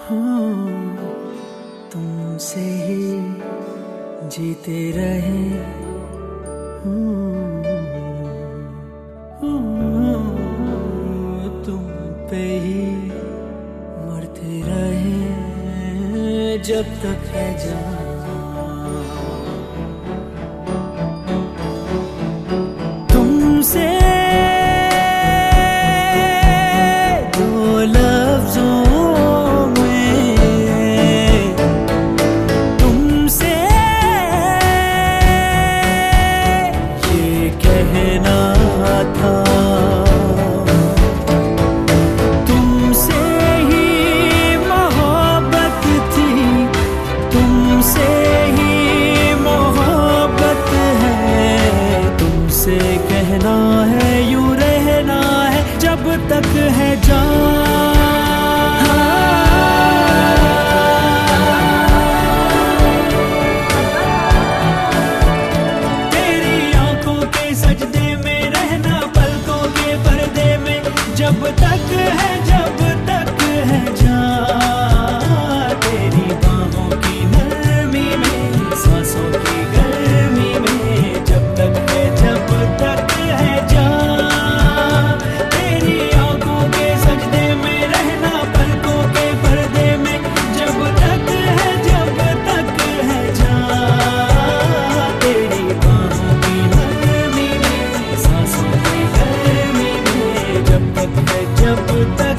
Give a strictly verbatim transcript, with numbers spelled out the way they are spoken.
हाँ, तुमसे ही जीते रहे, तुम पे ही मरते रहे जब तक है जान। तुमसे दो लफ्जों में तुमसे ये कहना था, तुमसे ही मोहब्बत थी, तुमसे ही मोहब्बत है, तुमसे कहना है यूं रहना है जब तक है जान। तेरी आंखों के सजदे में रहना, पलकों के पर्दे में जब तक है, जब तक है जान। तेरी बाहों की नरमी में, सांसों की गर्मी में जब तक है, जब तक है जान। तेरी आंखों के सजदे में रहना, पलकों के पर्दे में जब तक है, जब तक है जान। तेरी बाहों की नरमी में, सांसों की गर्मी में जब तक है, जब तक